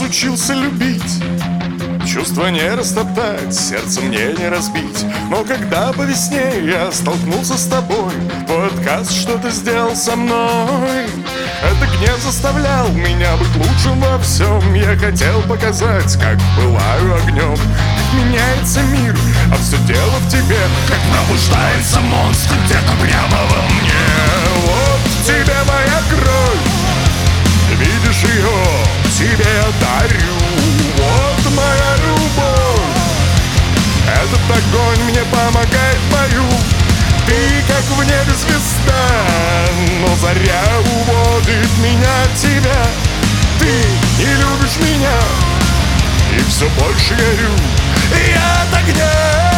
разучился любить. Чувства не растоптать, сердце мне не разбить. Но когда по весне я столкнулся с тобой, твой отказ что-то сделал со мной. Этот гнев заставлял меня быть лучшим во всем. Я хотел показать, как пылаю огнем, как меняется мир, а все дело в тебе. Как пробуждается монстр где-то прямо во мне. Вот в тебе моя кровь, видишь ее, тебе я дарю. Вот моя любовь, этот огонь мне помогает в бою. Ты как в небе звезда, но заря уводит меня от тебя. Ты не любишь меня, и все больше горю я от огня.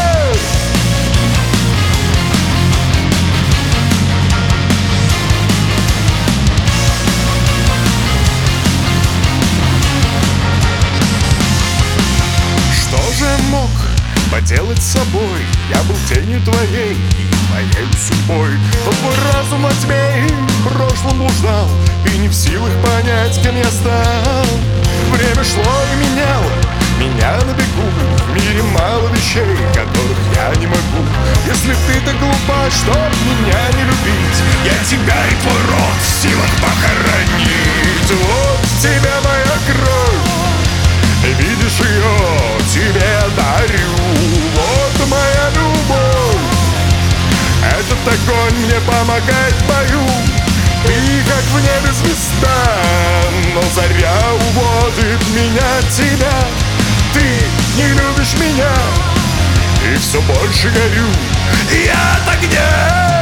Мог поделать с собой, я был тенью твоей и твоей судьбой. Но твой разум во тьме в прошлом блуждал, ты не в силах понять, кем я стал. Время шло и меняло меня на бегу. В мире мало вещей, которых я не могу. Если ты так глупа, чтоб меня не любить, я тебя и твой род в силах похоронить. Вот в тебя моя кровь, видишь ее, тебе я дарю. Вот моя любовь, этот огонь мне помогает в бою. Ты как в небе звезда, но заря уводит меня от тебя. Ты не любишь меня, и все больше горю я от огня.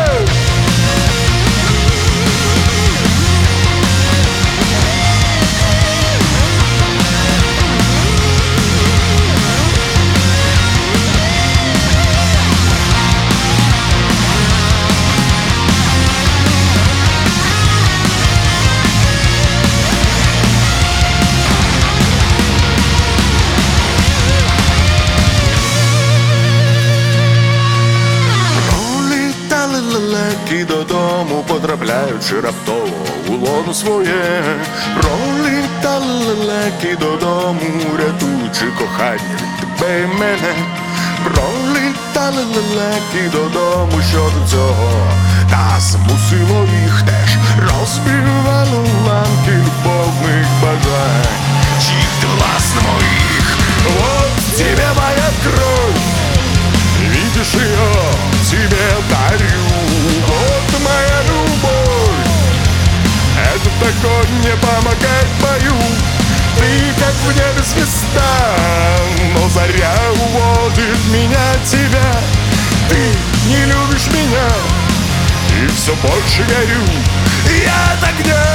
Лелеки додому потрапляючи раптово у лоно своє. Пролітали лелеки додому, рятуючи кохання від тебе і мене. Пролітали лелеки додому, що до цього та змусило їх теж. Розбивало уламки любовних бажань, чьих ты властно моих. Вот тебе моя кровь, видишь ее, тебе дарю. Вот моя любовь, этот огонь мне помогает в бою. Ты как в небе звезда, но заря уводит меня от тебя. Ты не любишь меня, и все больше горю я от огня.